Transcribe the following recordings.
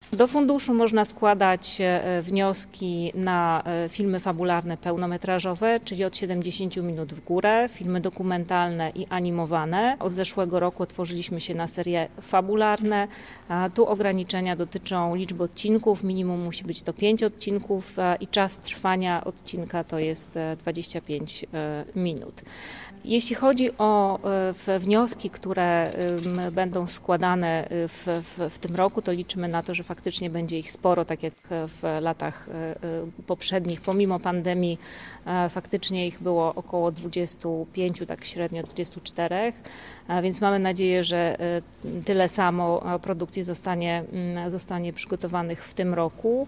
Do funduszu można składać wnioski na filmy fabularne pełnometrażowe, czyli od 70 minut w górę, filmy dokumentalne i animowane. Od zeszłego roku otworzyliśmy się na serie fabularne. Tu ograniczenia dotyczą liczby odcinków. Minimum musi być to 5 odcinków i czas trwania odcinka to jest 25 minut. Jeśli chodzi o wnioski, które będą składane w tym roku, to liczymy na to, że faktycznie będzie ich sporo, tak jak w latach poprzednich. Pomimo pandemii faktycznie ich było około 25, tak średnio 24, więc mamy nadzieję, że tyle samo produkcji zostanie przygotowanych w tym roku.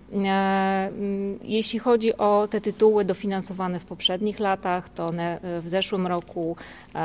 Jeśli chodzi o te dofinansowane w poprzednich latach, to one w zeszłym roku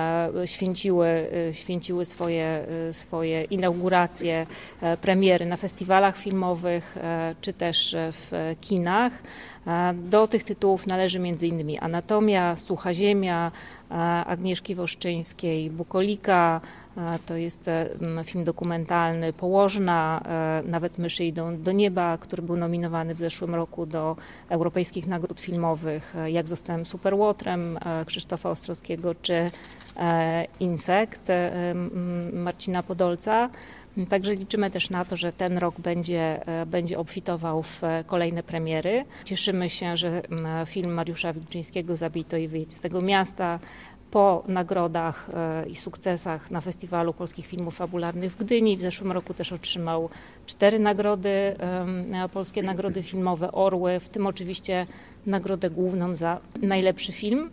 święciły swoje inauguracje, premiery na festiwalach filmowych czy też w kinach. Do tych tytułów należy m.in. Anatomia, Sucha Ziemia, Agnieszki Woszczyńskiej, Bukolika, to jest film dokumentalny, Położna, Nawet myszy idą do nieba, który był nominowany w zeszłym roku do europejskich nagród filmowych, Jak zostałem superłotrem Krzysztofa Ostrowskiego czy Insekt Marcina Podolca. Także liczymy też na to, że ten rok będzie obfitował w kolejne premiery. Cieszymy się, że film Mariusza Wilczyńskiego Zabij to i wyjedź z tego miasta po nagrodach i sukcesach na Festiwalu Polskich Filmów Fabularnych w Gdyni. W zeszłym roku też otrzymał 4 nagrody, polskie nagrody filmowe Orły, w tym oczywiście nagrodę główną za najlepszy film.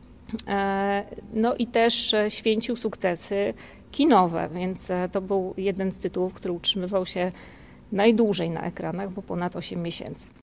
No i też święcił sukcesy kinowe, więc to był jeden z tytułów, który utrzymywał się najdłużej na ekranach, bo ponad 8 miesięcy.